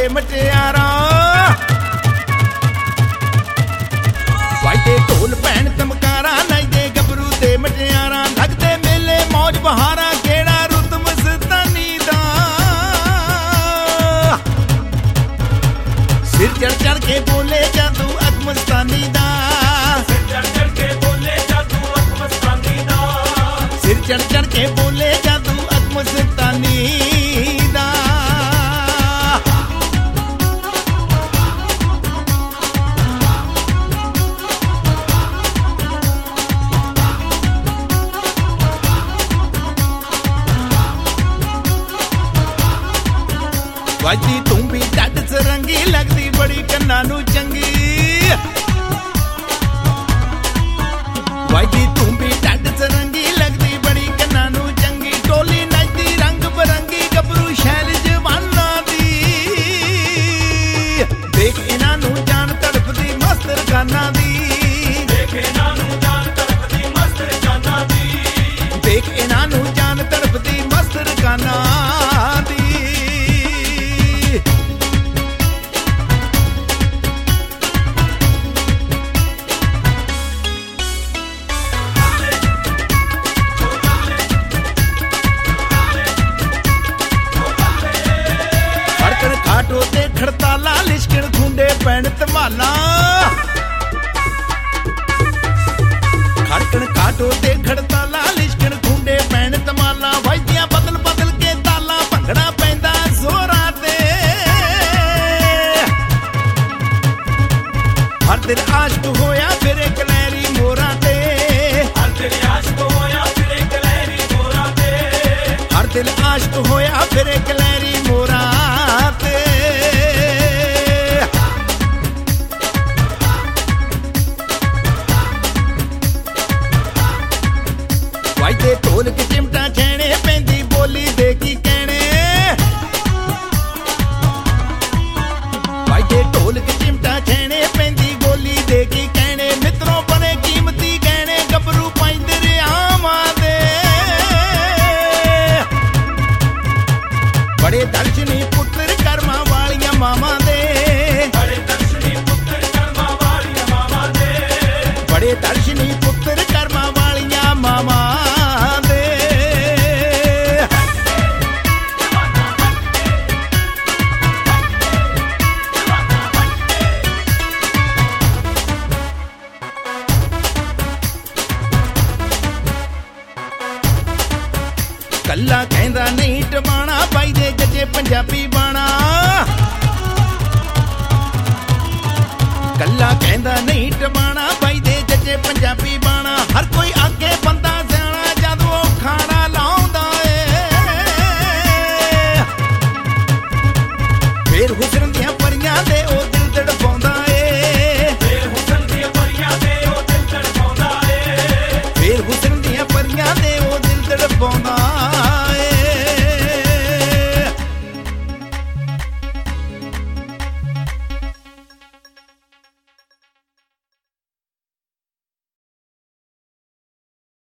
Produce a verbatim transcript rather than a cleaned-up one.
ਵੱਜਦੇ ਮਟਿਆਰਾਂ ਵੱਜਦੇ ਢੋਲ ਭੈਣ ਤਮਕਾਰਾਂ ਨੱਚਦੇ ਗੱਭਰੂ ਤੇ ਮਟਿਆਰਾਂ ਲੱਗਦੇ ਮੇਲੇ ਮੌਜ ਬਹਾਰਾਂ ਕਿਹੜਾ ਰੁੱਤ ਮਸਤਾਨੀ ਦਾ ਸਿਰ ਚੜ ਚੜ ਕੇ ਬੋਲੇ ਜਾਦੂ ਅੱਖ ਮਸਤਾਨੀ ਦਾ ਸਿਰ ਚੜ ਚੜ ਕੇ ਬੋਲੇ ਜਾਦੂ ਅੱਖ ਮਸਤਾਨੀ ਦਾ ਸਿਰ ਚੜ ਚੜ ਕੇ ਬੋਲੇ ਜਾਦੂ ਅੱਖ ਮਸਤਾਨੀ ਦਾ ਵੱਜਦੀ ਤੂੰ ਵੀ ਢੱਡ ਸਰੰਗੀ ਲੱਗਦੀ ਬੜੀ ਕੰਨਾਂ ਨੂੰ ਚੰਗੀ ਵੱਜਦੀ ਤੂੰ ਵੀ ਢੱਡ ਸਰੰਗੀ ਲੱਗਦੀ ਬੜੀ ਕੰਨਾਂ ਨੂੰ ਚੰਗੀ ਟੋਲੀ ਨੱਚਦੀ ਰੰਗ ਬਰੰਗੀ ਗੱਭਰੂ ਸ਼ੈਲ ਜਵਾਨਾਂ ਦੀ ਦੇਖ ਇਹਨਾਂ ਨੂੰ ਜਾਨ ਤੜਫਦੀ ਮਸਤ ਰਕਾਨਾਂ ਦੀ ਦੇਖ ਇਹਨਾਂ ਨੂੰ ਜਾਨ ਤੜਫਦੀ ਮਸਤ ਰਕਾਨਾਂ ਦੀ ਦੇਖ ਇਹਨਾਂ ਨੂੰ ਜਾਨ ਤੜਫਦੀ ਮਸਤ ਰਕਾਨਾਂ ਦੀ ਖਾਟੋ ਤੇ ਖੜਤਾਲਾ ਲਿਸ਼ਕਣ ਖੁੰਡੇ ਪੈਣ ਧਮਾਲਾ ਖੜਕਣ ਖਾਟੋ ਤੇ ਖੜਤਾਲਾ ਲਿਸ਼ਕਣ ਖੁੰਡੇ ਪੈਣ ਧਮਾਲਾ ਵੱਜਦੀਆਂ ਬਦਲ ਬਦਲ ਕੇ ਤਾਲਾਂ ਭੰਗੜਾ ਪੈਂਦਾ ਜ਼ੋਰਾਂ ਤੇ ਹਰ ਦਿਲ ਆਸ਼ਕ ਹੋਇਆ ਫਿਰੇ ਕਲੈਰੀ ਮੋਰਾਂ ਤੇ ਹਰ ਦਿਲ ਆਸ਼ਕ ਹੋਇਆ ਫਿਰੇ ਕਲੈਰੀ ਮੋਰਾਂ ਤੇ ਹਰ ਦਿਲ ਆਸ਼ਕ ਹੋਇਆ ਫਿਰੇ ਕਲੈਰੀ ਮੋਰਾਂ ਤੇ ਵੱਜਦੇ ਢੋਲਕ ਚਿਮਟਾ ਛੈਣੇ ਪੈਂਦੀ ਬੋਲੀ ਦੇ ਕੀ ਕਹਿਣੇ ਵੱਜਦੇ ਢੋਲਕ ਚਿਮਟਾ ਛੈਣੇ ਪੈਂਦੀ ਬੋਲੀ ਦੇ ਕੀ ਕਹਿਣੇ ਮਿੱਤਰੋਂ ਬਣੇ ਕੀਮਤੀ ਗਹਿਣੇ ਗੱਭਰੂ ਪੈਂਦੇ ਰਿਆਵਾਂ ਦੇ ਬੜੇ ਦਰਸ਼ਨੀ ਪੁੱਤਰ ਕਰਮਾਂ ਵਾਲੀਆਂ ਮਾਵਾਂ ਦੇ ਬੜੇ ਦਰਸ਼ਨੀ ਪੁੱਤਰ ਕਰਮਾਂ ਵਾਲੀਆਂ ਮਾਵਾਂ ਦੇ ਬੜੇ ਦਰਸ਼ਨੀ ਪੁੱਤਰ ਕਰਮਾਂ ਵਾਲੀਆਂ ਮਾਵਾਂ ਦੇ ਕੱਲਾ ਕਹਿੰਦਾ ਨਹੀਂ ਟਵਾਣਾ ਬਾਈ ਦੇ ਜੱਜੇ ਪੰਜਾਬੀ ਬਾਣਾ ਕੱਲਾ ਕਹਿੰਦਾ ਨਹੀਂ ਟਵਾਣਾ ਬਾਈ ਦੇ ਜੱਜੇ ਪੰਜਾਬੀ ਬਾਣਾ ਹਰ ਕੋਈ